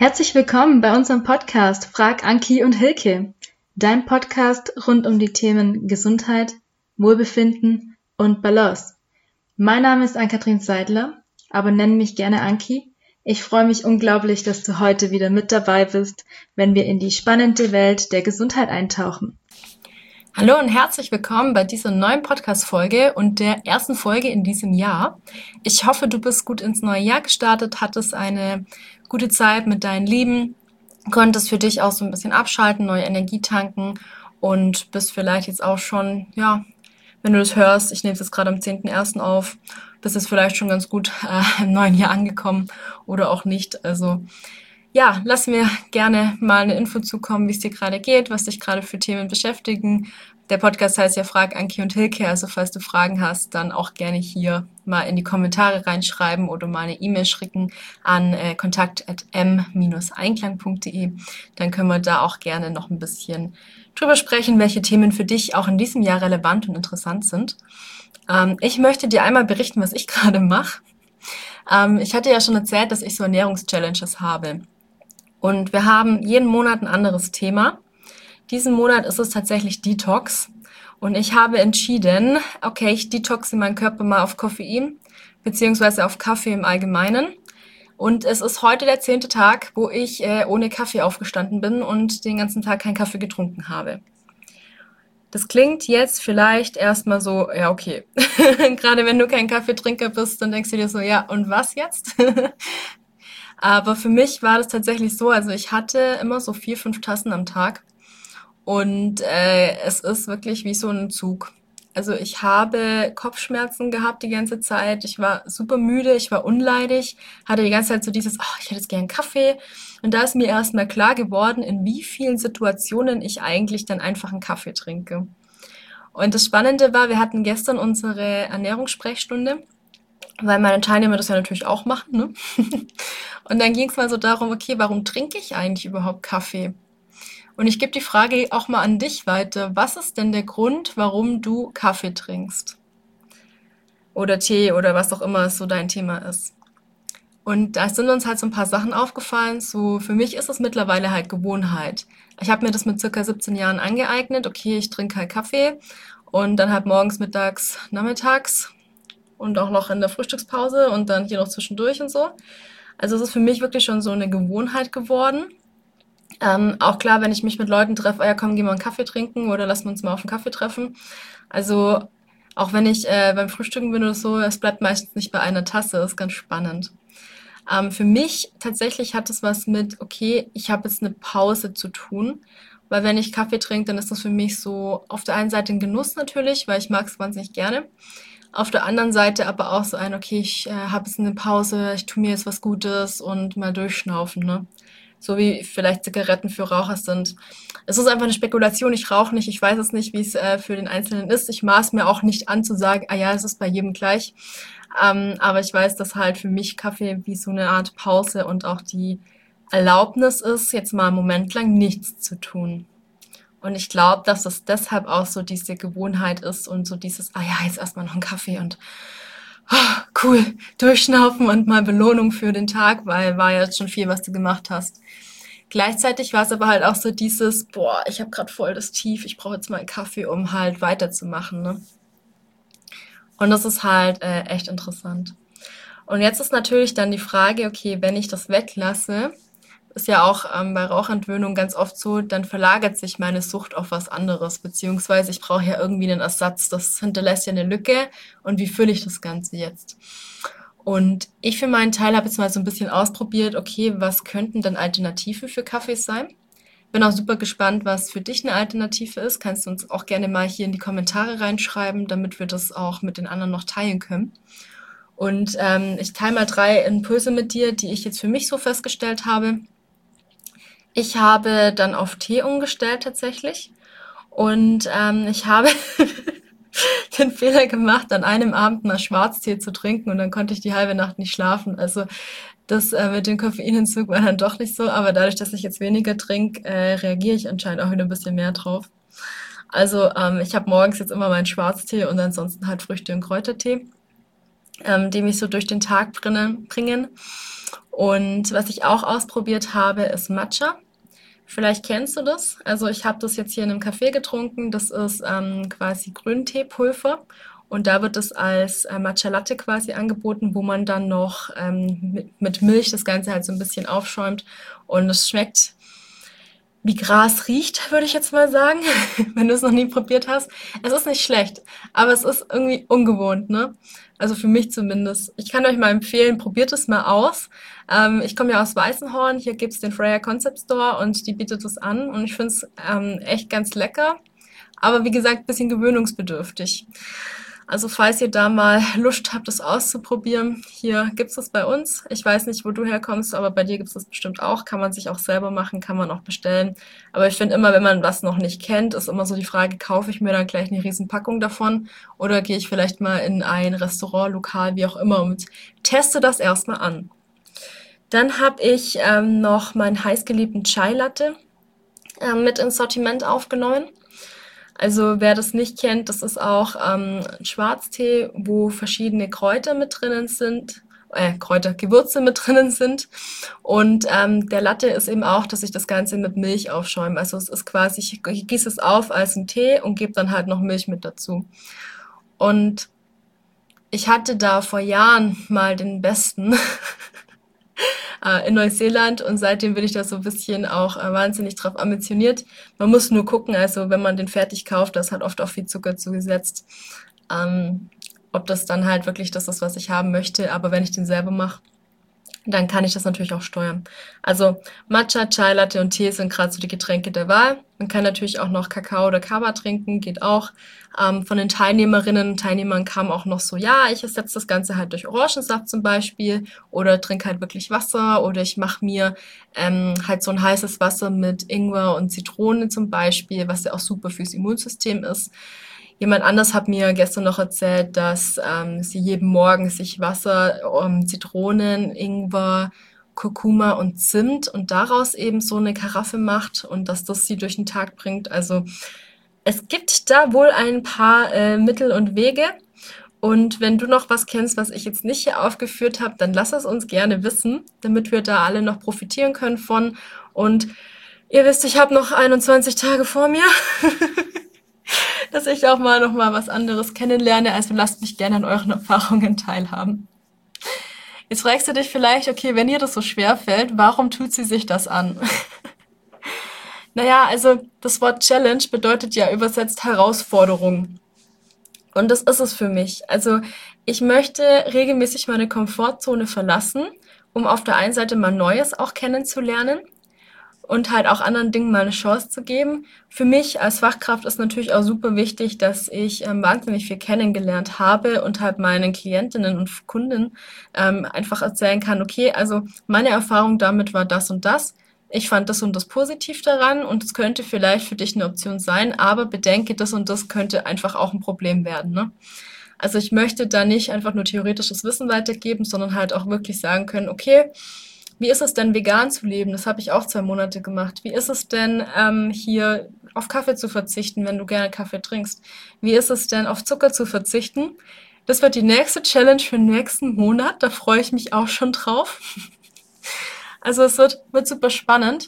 Herzlich willkommen bei unserem Podcast Frag Anki und Hilke, dein Podcast rund um die Themen Gesundheit, Wohlbefinden und Balance. Mein Name ist Ann-Kathrin Seidler, aber nenn mich gerne Anki. Ich freue mich unglaublich, dass du heute wieder mit dabei bist, wenn wir in die spannende Welt der Gesundheit eintauchen. Hallo und herzlich willkommen bei dieser neuen Podcast-Folge und der ersten Folge in diesem Jahr. Ich hoffe, du bist gut ins neue Jahr gestartet, hattest eine gute Zeit mit deinen Lieben, konntest für dich auch so ein bisschen abschalten, neue Energie tanken und bist vielleicht jetzt auch schon, wenn du das hörst, ich nehme es jetzt gerade am 10.01. auf, bist jetzt vielleicht schon ganz gut im neuen Jahr angekommen oder auch nicht. Also ja, lass mir gerne mal eine Info zukommen, wie es dir gerade geht, was dich gerade für Themen beschäftigen. Der Podcast heißt ja Frag Anki und Hilke, also falls du Fragen hast, dann auch gerne hier mal in die Kommentare reinschreiben oder mal eine E-Mail schicken an kontakt@m-einklang.de. Dann können wir da auch gerne noch ein bisschen drüber sprechen, welche Themen für dich auch in diesem Jahr relevant und interessant sind. Ich möchte dir einmal berichten, was ich gerade mache. Ich hatte ja schon erzählt, dass ich so Ernährungschallenges habe. Und wir haben jeden Monat ein anderes Thema. Diesen Monat ist es tatsächlich Detox. Und ich habe entschieden, okay, ich detoxe meinen Körper mal auf Koffein, beziehungsweise auf Kaffee im Allgemeinen. Und es ist heute der 10. Tag, wo ich ohne Kaffee aufgestanden bin und den ganzen Tag keinen Kaffee getrunken habe. Das klingt jetzt vielleicht erstmal so, ja, okay. Gerade wenn du kein Kaffeetrinker bist, dann denkst du dir so, ja, und was jetzt? Aber für mich war das tatsächlich so, also ich hatte immer so 4, 5 Tassen am Tag und es ist wirklich wie so ein Zug. Also ich habe Kopfschmerzen gehabt die ganze Zeit, ich war super müde, ich war unleidig, hatte die ganze Zeit so dieses, ich hätte jetzt gern Kaffee. Und da ist mir erstmal klar geworden, in wie vielen Situationen ich eigentlich dann einfach einen Kaffee trinke. Und das Spannende war, wir hatten gestern unsere Ernährungssprechstunde, weil meine Teilnehmer das ja natürlich auch machen, ne? Und dann ging es mal so darum, okay, warum trinke ich eigentlich überhaupt Kaffee? Und ich gebe die Frage auch mal an dich weiter. Was ist denn der Grund, warum du Kaffee trinkst? Oder Tee oder was auch immer so dein Thema ist. Und da sind uns halt so ein paar Sachen aufgefallen. So, für mich ist es mittlerweile halt Gewohnheit. Ich habe mir das mit circa 17 Jahren angeeignet. Okay, ich trinke halt Kaffee und dann halt morgens, mittags, nachmittags und auch noch in der Frühstückspause und dann hier noch zwischendurch und so. Also es ist für mich wirklich schon so eine Gewohnheit geworden. Auch klar, wenn ich mich mit Leuten treffe, ja komm, geh mal einen Kaffee trinken oder lass uns mal auf einen Kaffee treffen. Also auch wenn ich beim Frühstücken bin oder so, es bleibt meistens nicht bei einer Tasse, das ist ganz spannend. Für mich tatsächlich hat es was mit, okay, ich habe jetzt eine Pause zu tun, weil wenn ich Kaffee trinke, dann ist das für mich so auf der einen Seite ein Genuss natürlich, weil ich mag es wahnsinnig gerne. Auf der anderen Seite aber auch so ein, okay, ich habe jetzt eine Pause, ich tue mir jetzt was Gutes und mal durchschnaufen, ne? So wie vielleicht Zigaretten für Raucher sind. Es ist einfach eine Spekulation, ich rauche nicht, ich weiß es nicht, wie es für den Einzelnen ist. Ich maß mir auch nicht an zu sagen, ja, es ist bei jedem gleich. Aber ich weiß, dass halt für mich Kaffee wie so eine Art Pause und auch die Erlaubnis ist, jetzt mal einen Moment lang nichts zu tun. Und ich glaube, dass das deshalb auch so diese Gewohnheit ist und so dieses, jetzt erstmal noch einen Kaffee und cool, durchschnaufen und mal Belohnung für den Tag, weil war ja jetzt schon viel, was du gemacht hast. Gleichzeitig war es aber halt auch so dieses, ich habe gerade voll das Tief, ich brauche jetzt mal einen Kaffee, um halt weiterzumachen, ne? Und das ist halt echt interessant. Und jetzt ist natürlich dann die Frage, okay, wenn ich das weglasse, ist ja auch bei Rauchentwöhnung ganz oft so, dann verlagert sich meine Sucht auf was anderes, beziehungsweise ich brauche ja irgendwie einen Ersatz. Das hinterlässt ja eine Lücke und wie fülle ich das Ganze jetzt? Und ich für meinen Teil habe jetzt mal so ein bisschen ausprobiert, okay, was könnten denn Alternativen für Kaffees sein? Bin auch super gespannt, was für dich eine Alternative ist. Kannst du uns auch gerne mal hier in die Kommentare reinschreiben, damit wir das auch mit den anderen noch teilen können. Und ich teile mal 3 Impulse mit dir, die ich jetzt für mich so festgestellt habe. Ich habe dann auf Tee umgestellt tatsächlich und ich habe den Fehler gemacht, an einem Abend mal Schwarztee zu trinken und dann konnte ich die halbe Nacht nicht schlafen. Also das mit dem Koffeinentzug war dann doch nicht so, aber dadurch, dass ich jetzt weniger trinke, reagiere ich anscheinend auch wieder ein bisschen mehr drauf. Also ich habe morgens jetzt immer meinen Schwarztee und ansonsten halt Früchte- und Kräutertee. die mich so durch den Tag bringen. Und was ich auch ausprobiert habe, ist Matcha. Vielleicht kennst du das. Also ich habe das jetzt hier in einem Café getrunken. Das ist quasi Grünteepulver. Und da wird es als Matcha Latte quasi angeboten, wo man dann noch mit Milch das Ganze halt so ein bisschen aufschäumt. Und es schmeckt wie Gras riecht, würde ich jetzt mal sagen, wenn du es noch nie probiert hast. Es ist nicht schlecht, aber es ist irgendwie ungewohnt, ne? Also für mich zumindest. Ich kann euch mal empfehlen, probiert es mal aus. Ich komme ja aus Weißenhorn, hier gibt's den Freya Concept Store und die bietet es an und ich finde es echt ganz lecker. Aber wie gesagt, bisschen gewöhnungsbedürftig. Also falls ihr da mal Lust habt, das auszuprobieren, hier gibt's das bei uns. Ich weiß nicht, wo du herkommst, aber bei dir gibt's das bestimmt auch. Kann man sich auch selber machen, kann man auch bestellen. Aber ich finde immer, wenn man was noch nicht kennt, ist immer so die Frage, kaufe ich mir dann gleich eine Riesenpackung davon oder gehe ich vielleicht mal in ein Restaurant, Lokal, wie auch immer und teste das erstmal an. Dann habe ich noch meinen heißgeliebten Chai Latte mit ins Sortiment aufgenommen. Also wer das nicht kennt, das ist auch ein Schwarztee, wo verschiedene Kräuter mit drinnen sind, Gewürze mit drinnen sind. Und der Latte ist eben auch, dass ich das Ganze mit Milch aufschäume. Also es ist quasi, ich gieße es auf als einen Tee und gebe dann halt noch Milch mit dazu. Und ich hatte da vor Jahren mal den besten in Neuseeland und seitdem bin ich da so ein bisschen auch wahnsinnig drauf ambitioniert. Man muss nur gucken, also wenn man den fertig kauft, da ist halt oft auch viel Zucker zugesetzt. Ob das dann halt wirklich das ist, was ich haben möchte, aber wenn ich den selber mache, dann kann ich das natürlich auch steuern. Also Matcha, Chai Latte und Tee sind gerade so die Getränke der Wahl. Man kann natürlich auch noch Kakao oder Kaba trinken, geht auch. Von den Teilnehmerinnen und Teilnehmern kam auch noch so, ja, ich ersetze das Ganze halt durch Orangensaft zum Beispiel oder trinke halt wirklich Wasser oder ich mache mir halt so ein heißes Wasser mit Ingwer und Zitrone zum Beispiel, was ja auch super fürs Immunsystem ist. Jemand anders hat mir gestern noch erzählt, dass sie jeden Morgen sich Wasser, Zitronen, Ingwer, Kurkuma und Zimt und daraus eben so eine Karaffe macht und dass das sie durch den Tag bringt. Also es gibt da wohl ein paar Mittel und Wege. Und wenn du noch was kennst, was ich jetzt nicht hier aufgeführt habe, dann lass es uns gerne wissen, damit wir da alle noch profitieren können von. Und ihr wisst, ich habe noch 21 Tage vor mir. Dass ich auch mal noch mal was anderes kennenlerne. Also lasst mich gerne an euren Erfahrungen teilhaben. Jetzt fragst du dich vielleicht, okay, wenn ihr das so schwer fällt, warum tut sie sich das an? Naja, also das Wort Challenge bedeutet ja übersetzt Herausforderung. Und das ist es für mich. Also ich möchte regelmäßig meine Komfortzone verlassen, um auf der einen Seite mal Neues auch kennenzulernen und halt auch anderen Dingen mal eine Chance zu geben. Für mich als Fachkraft ist natürlich auch super wichtig, dass ich wahnsinnig viel kennengelernt habe und halt meinen Klientinnen und Kunden einfach erzählen kann, okay, also meine Erfahrung damit war das und das. Ich fand das und das positiv daran und es könnte vielleicht für dich eine Option sein, aber bedenke, das und das könnte einfach auch ein Problem werden, ne? Also ich möchte da nicht einfach nur theoretisches Wissen weitergeben, sondern halt auch wirklich sagen können, okay, wie ist es denn, vegan zu leben? Das habe ich auch 2 Monate gemacht. Wie ist es denn, hier auf Kaffee zu verzichten, wenn du gerne Kaffee trinkst? Wie ist es denn, auf Zucker zu verzichten? Das wird die nächste Challenge für den nächsten Monat. Da freue ich mich auch schon drauf. Also es wird super spannend.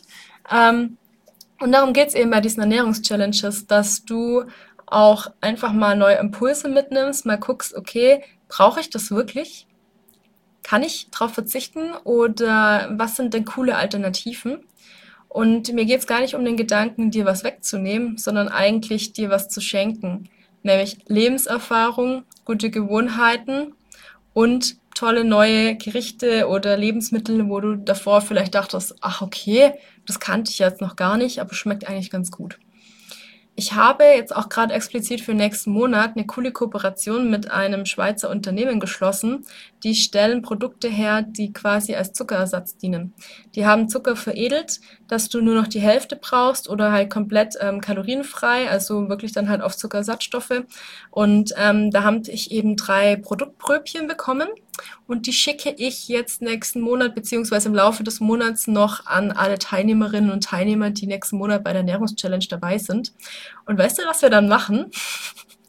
Und darum geht's eben bei diesen Ernährungschallenges, dass du auch einfach mal neue Impulse mitnimmst, mal guckst, okay, brauche ich das wirklich? Kann ich darauf verzichten oder was sind denn coole Alternativen? Und mir geht's gar nicht um den Gedanken, dir was wegzunehmen, sondern eigentlich dir was zu schenken, nämlich Lebenserfahrung, gute Gewohnheiten und tolle neue Gerichte oder Lebensmittel, wo du davor vielleicht dachtest, ach okay, das kannte ich jetzt noch gar nicht, aber schmeckt eigentlich ganz gut. Ich habe jetzt auch gerade explizit für nächsten Monat eine coole Kooperation mit einem Schweizer Unternehmen geschlossen. Die stellen Produkte her, die quasi als Zuckerersatz dienen. Die haben Zucker veredelt, dass du nur noch die Hälfte brauchst oder halt komplett kalorienfrei, also wirklich dann halt auf Zuckersatzstoffe. Und da habe ich eben 3 Produktpröbchen bekommen und die schicke ich jetzt nächsten Monat beziehungsweise im Laufe des Monats noch an alle Teilnehmerinnen und Teilnehmer, die nächsten Monat bei der Ernährungschallenge dabei sind. Und weißt du, was wir dann machen?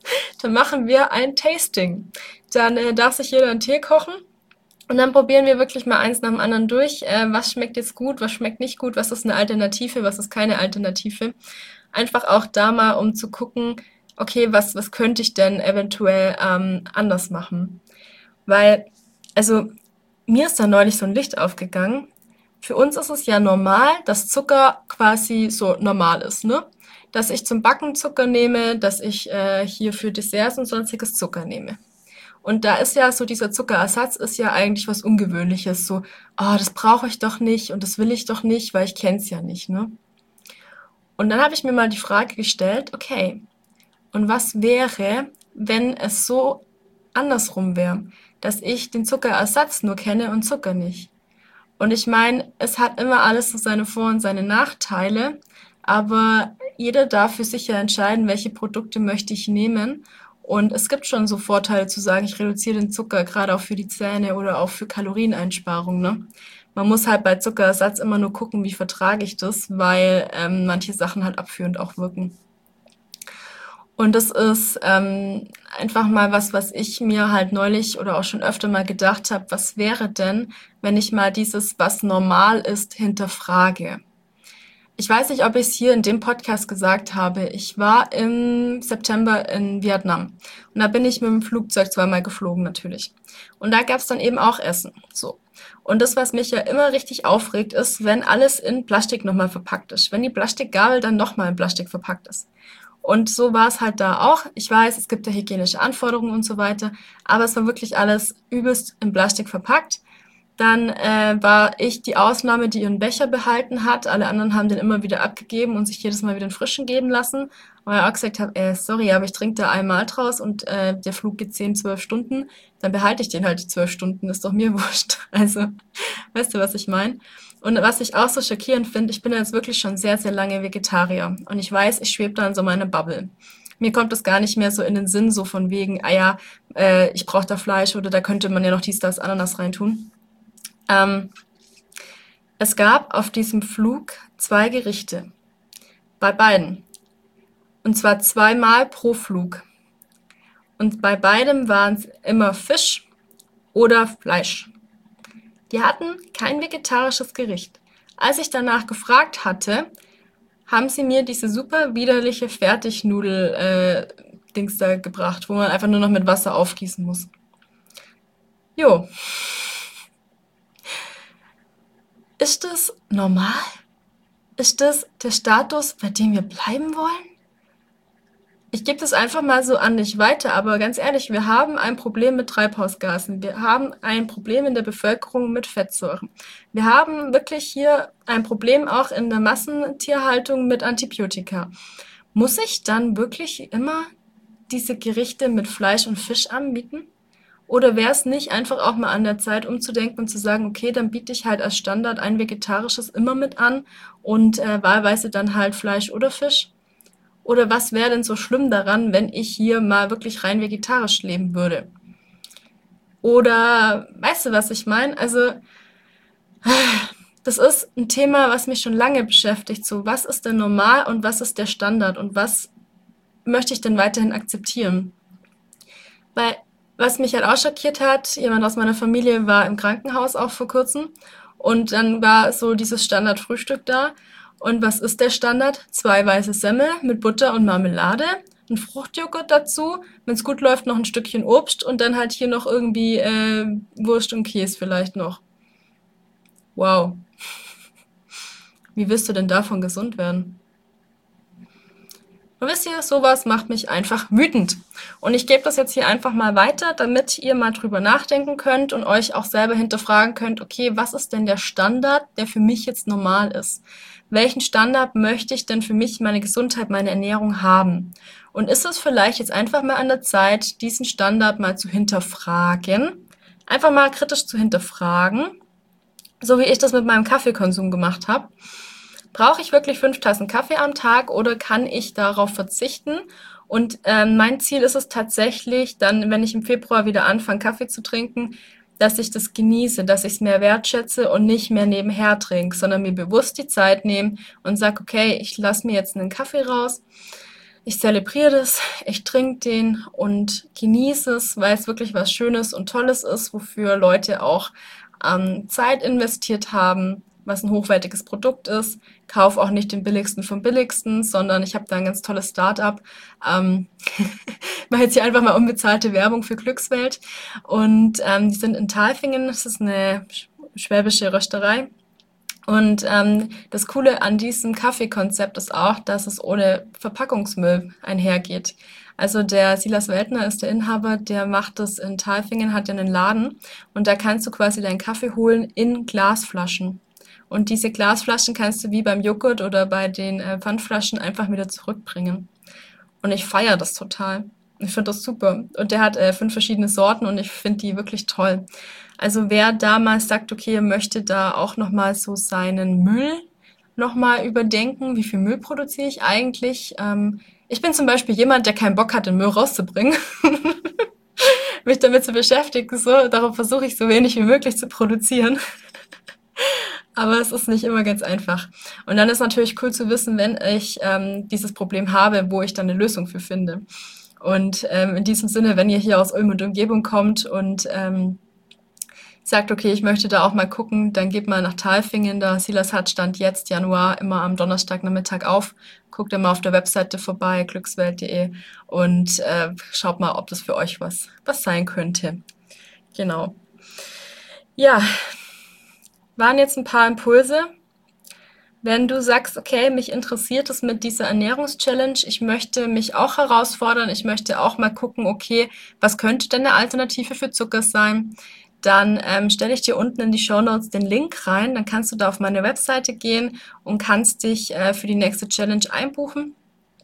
dann machen wir ein Tasting. Dann darf sich jeder einen Tee kochen und dann probieren wir wirklich mal eins nach dem anderen durch. Was schmeckt jetzt gut, was schmeckt nicht gut, was ist eine Alternative, was ist keine Alternative. Einfach auch da mal, um zu gucken, okay, was könnte ich denn eventuell anders machen. Weil, also mir ist da neulich so ein Licht aufgegangen. Für uns ist es ja normal, dass Zucker quasi so normal ist, ne? Dass ich zum Backen Zucker nehme, dass ich hier für Desserts und sonstiges Zucker nehme. Und da ist ja so dieser Zuckerersatz ist ja eigentlich was Ungewöhnliches. So, oh, das brauche ich doch nicht und das will ich doch nicht, weil ich kenne es ja nicht, ne? Und dann habe ich mir mal die Frage gestellt, okay, und was wäre, wenn es so andersrum wäre, dass ich den Zuckerersatz nur kenne und Zucker nicht? Und ich meine, es hat immer alles so seine Vor- und seine Nachteile, aber jeder darf für sich ja entscheiden, welche Produkte möchte ich nehmen. Und es gibt schon so Vorteile zu sagen, ich reduziere den Zucker, gerade auch für die Zähne oder auch für Kalorieneinsparung, ne? Man muss halt bei Zuckerersatz immer nur gucken, wie vertrage ich das, weil manche Sachen halt abführend auch wirken. Und das ist einfach mal was ich mir halt neulich oder auch schon öfter mal gedacht habe, was wäre denn, wenn ich mal dieses, was normal ist, hinterfrage. Ich weiß nicht, ob ich es hier in dem Podcast gesagt habe. Ich war im September in Vietnam und da bin ich mit dem Flugzeug zweimal geflogen natürlich. Und da gab es dann eben auch Essen. So. Und das, was mich ja immer richtig aufregt, ist, wenn alles in Plastik nochmal verpackt ist. Wenn die Plastikgabel dann nochmal in Plastik verpackt ist. Und so war es halt da auch. Ich weiß, es gibt ja hygienische Anforderungen und so weiter, aber es war wirklich alles übelst in Plastik verpackt. Dann war ich die Ausnahme, die ihren Becher behalten hat. Alle anderen haben den immer wieder abgegeben und sich jedes Mal wieder einen frischen geben lassen. Weil ich auch gesagt habe, sorry, aber ich trinke da einmal draus und der Flug geht 10, 12 Stunden. Dann behalte ich den halt die 12 Stunden, ist doch mir wurscht. Also, weißt du, was ich meine? Und was ich auch so schockierend finde, ich bin jetzt wirklich schon sehr, sehr lange Vegetarier. Und ich weiß, ich schwebe da in so meine Bubble. Mir kommt das gar nicht mehr so in den Sinn, so von wegen, ich brauche da Fleisch oder da könnte man ja noch dies, das, Ananas reintun. Es gab auf diesem Flug 2 Gerichte. Bei beiden. Und zwar 2-mal pro Flug. Und bei beidem waren es immer Fisch oder Fleisch. Die hatten kein vegetarisches Gericht. Als ich danach gefragt hatte, haben sie mir diese super widerliche Fertignudel-Dings da gebracht, wo man einfach nur noch mit Wasser aufgießen muss. Jo. Ist das normal? Ist das der Status, bei dem wir bleiben wollen? Ich gebe das einfach mal so an dich weiter, aber ganz ehrlich, wir haben ein Problem mit Treibhausgasen. Wir haben ein Problem in der Bevölkerung mit Fettsäuren. Wir haben wirklich hier ein Problem auch in der Massentierhaltung mit Antibiotika. Muss ich dann wirklich immer diese Gerichte mit Fleisch und Fisch anbieten? Oder wäre es nicht einfach auch mal an der Zeit umzudenken und zu sagen, okay, dann biete ich halt als Standard ein vegetarisches immer mit an und wahlweise dann halt Fleisch oder Fisch? Oder was wäre denn so schlimm daran, wenn ich hier mal wirklich rein vegetarisch leben würde? Oder weißt du, was ich meine? Also, das ist ein Thema, was mich schon lange beschäftigt. So, was ist denn normal und was ist der Standard und was möchte ich denn weiterhin akzeptieren? Weil, was mich halt auch schockiert hat, jemand aus meiner Familie war im Krankenhaus auch vor kurzem und dann war so dieses Standardfrühstück da. Und was ist der Standard? 2 weiße Semmel mit Butter und Marmelade, ein Fruchtjoghurt dazu, wenn es gut läuft, noch ein Stückchen Obst und dann halt hier noch irgendwie Wurst und Käse vielleicht noch. Wow. Wie willst du denn davon gesund werden? Und wisst ihr, sowas macht mich einfach wütend. Und ich gebe das jetzt hier einfach mal weiter, damit ihr mal drüber nachdenken könnt und euch auch selber hinterfragen könnt, okay, was ist denn der Standard, der für mich jetzt normal ist? Welchen Standard möchte ich denn für mich, meine Gesundheit, meine Ernährung haben? Und ist es vielleicht jetzt einfach mal an der Zeit, diesen Standard mal zu hinterfragen? Einfach mal kritisch zu hinterfragen, so wie ich das mit meinem Kaffeekonsum gemacht habe. Brauche ich wirklich 5 Tassen Kaffee am Tag oder kann ich darauf verzichten? Und mein Ziel ist es tatsächlich, dann, wenn ich im Februar wieder anfange, Kaffee zu trinken, dass ich das genieße, dass ich es mehr wertschätze und nicht mehr nebenher trinke, sondern mir bewusst die Zeit nehme und sage, okay, ich lasse mir jetzt einen Kaffee raus, Ich zelebriere das, ich trinke den und genieße es, weil es wirklich was Schönes und Tolles ist, wofür Leute auch Zeit investiert haben, was ein hochwertiges Produkt ist. Kauf auch nicht den billigsten vom billigsten, sondern ich habe da ein ganz tolles Start-up. Ich mache jetzt hier einfach mal unbezahlte Werbung für Glückswelt. Und die sind in Talfingen, das ist eine schwäbische Rösterei. Und das Coole an diesem Kaffeekonzept ist auch, dass es ohne Verpackungsmüll einhergeht. Also der Silas Weltner ist der Inhaber, der macht das in Talfingen, hat ja einen Laden und da kannst du quasi deinen Kaffee holen in Glasflaschen. Und diese Glasflaschen kannst du wie beim Joghurt oder bei den Pfandflaschen einfach wieder zurückbringen. Und ich feiere das total. Ich finde das super. Und der hat 5 verschiedene Sorten und ich finde die wirklich toll. Also wer damals sagt, okay, er möchte da auch nochmal so seinen Müll nochmal überdenken, wie viel Müll produziere ich eigentlich? Ich bin zum Beispiel jemand, der keinen Bock hat, den Müll rauszubringen, mich damit zu beschäftigen. So, darum versuche ich so wenig wie möglich zu produzieren. Aber es ist nicht immer ganz einfach. Und dann ist natürlich cool zu wissen, wenn ich dieses Problem habe, wo ich dann eine Lösung für finde. Und in diesem Sinne, wenn ihr hier aus Ulm und Umgebung kommt und sagt, okay, ich möchte da auch mal gucken, dann geht mal nach Talfingen. Der Silas hat Stand jetzt Januar immer am Donnerstagnachmittag auf. Guckt immer auf der Webseite vorbei, glückswelt.de und schaut mal, ob das für euch was sein könnte. Genau. Ja, waren jetzt ein paar Impulse. Wenn du sagst, okay, mich interessiert es mit dieser Ernährungschallenge, ich möchte mich auch herausfordern, ich möchte auch mal gucken, okay, was könnte denn eine Alternative für Zucker sein? Dann stelle ich dir unten in die Shownotes den Link rein, dann kannst du da auf meine Webseite gehen und kannst dich für die nächste Challenge einbuchen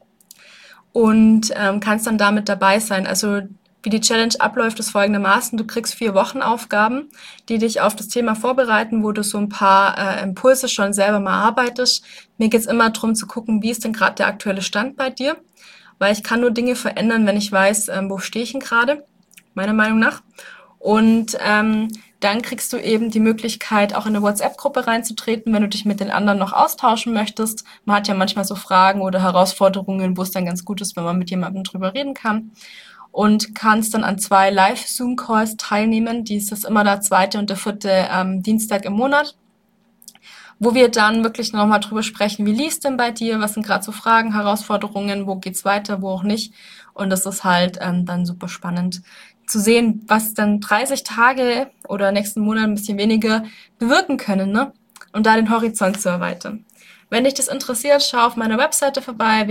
und kannst dann damit dabei sein. Also wie die Challenge abläuft, ist folgendermaßen: Du kriegst 4 Wochenaufgaben, die dich auf das Thema vorbereiten, wo du so ein paar Impulse schon selber mal arbeitest. Mir geht's immer darum zu gucken, wie ist denn gerade der aktuelle Stand bei dir, weil ich kann nur Dinge verändern, wenn ich weiß, wo stehe ich denn gerade, meiner Meinung nach. Und dann kriegst du eben die Möglichkeit, auch in eine WhatsApp-Gruppe reinzutreten, wenn du dich mit den anderen noch austauschen möchtest. Man hat ja manchmal so Fragen oder Herausforderungen, wo es dann ganz gut ist, wenn man mit jemandem drüber reden kann. Und kannst dann an 2 Live-Zoom-Calls teilnehmen. Dies ist immer der 2. und der 4. Dienstag im Monat, wo wir dann wirklich nochmal drüber sprechen, wie lief's denn bei dir, was sind gerade so Fragen, Herausforderungen, wo geht's weiter, wo auch nicht. Und das ist halt dann super spannend zu sehen, was dann 30 Tage oder nächsten Monat ein bisschen weniger bewirken können, ne? Und da den Horizont zu erweitern. Wenn dich das interessiert, schau auf meiner Webseite vorbei,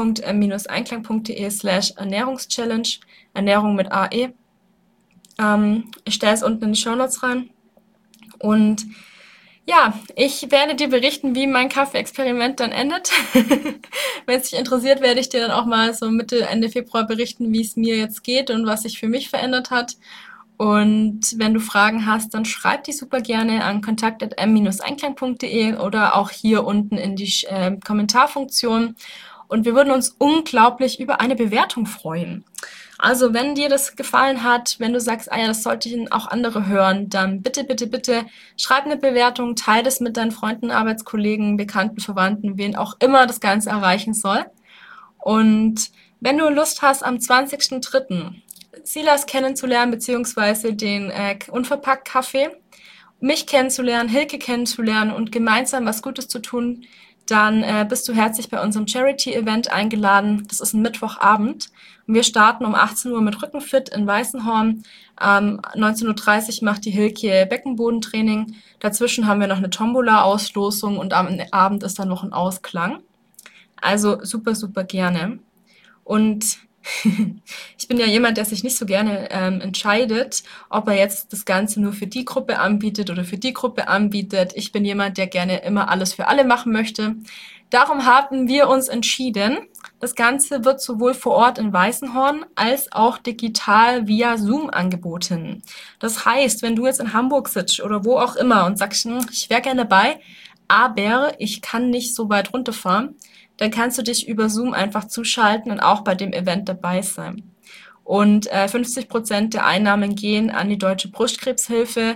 www.m-einklang.de/Ernährungschallenge, Ernährung mit AE. Ich stelle es unten in die Shownotes rein. Und ja, ich werde dir berichten, wie mein Kaffee-Experiment dann endet. Wenn es dich interessiert, werde ich dir dann auch mal so Mitte, Ende Februar berichten, wie es mir jetzt geht und was sich für mich verändert hat. Und wenn du Fragen hast, dann schreib die super gerne an kontakt@m-einklang.de oder auch hier unten in die Kommentarfunktion. Und wir würden uns unglaublich über eine Bewertung freuen. Also wenn dir das gefallen hat, wenn du sagst, ah ja, das sollten auch andere hören, dann bitte, bitte, bitte schreib eine Bewertung, teile das mit deinen Freunden, Arbeitskollegen, Bekannten, Verwandten, wen auch immer das Ganze erreichen soll. Und wenn du Lust hast, am 20.03. Silas kennenzulernen, beziehungsweise den Unverpackt-Kaffee, mich kennenzulernen, Hilke kennenzulernen und gemeinsam was Gutes zu tun, dann bist du herzlich bei unserem Charity-Event eingeladen. Das ist ein Mittwochabend. Und wir starten um 18 Uhr mit Rückenfit in Weißenhorn. 19.30 Uhr macht die Hilke Beckenbodentraining. Dazwischen haben wir noch eine Tombola-Auslosung und am Abend ist dann noch ein Ausklang. Also super, super gerne. Und ich bin ja jemand, der sich nicht so gerne entscheidet, ob er jetzt das Ganze nur für die Gruppe anbietet oder für die Gruppe anbietet. Ich bin jemand, der gerne immer alles für alle machen möchte. Darum haben wir uns entschieden, das Ganze wird sowohl vor Ort in Weißenhorn als auch digital via Zoom angeboten. Das heißt, wenn du jetzt in Hamburg sitzt oder wo auch immer und sagst, ich wäre gerne dabei, aber ich kann nicht so weit runterfahren, dann kannst du dich über Zoom einfach zuschalten und auch bei dem Event dabei sein. Und 50% der Einnahmen gehen an die Deutsche Brustkrebshilfe,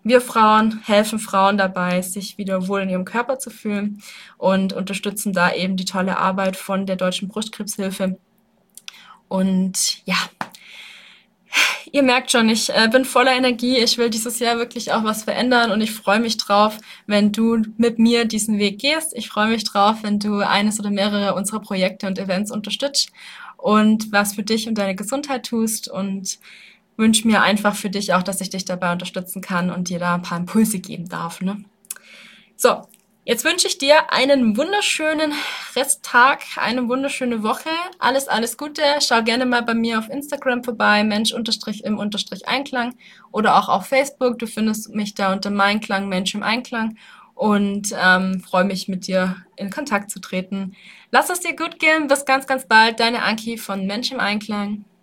Wir Frauen helfen Frauen dabei, sich wieder wohl in ihrem Körper zu fühlen und unterstützen da eben die tolle Arbeit von der Deutschen Brustkrebshilfe. Und ja, ihr merkt schon, ich bin voller Energie. Ich will dieses Jahr wirklich auch was verändern und ich freue mich drauf, wenn du mit mir diesen Weg gehst. Ich freue mich drauf, wenn du eines oder mehrere unserer Projekte und Events unterstützt und was für dich und deine Gesundheit tust und wünsche mir einfach für dich auch, dass ich dich dabei unterstützen kann und dir da ein paar Impulse geben darf. Ne? So, jetzt wünsche ich dir einen wunderschönen Resttag, eine wunderschöne Woche. Alles Gute. Schau gerne mal bei mir auf Instagram vorbei, Mensch_im_Einklang oder auch auf Facebook. Du findest mich da unter Meinklang, Mensch im Einklang und freue mich, mit dir in Kontakt zu treten. Lass es dir gut gehen. Bis ganz bald. Deine Anki von Mensch im Einklang.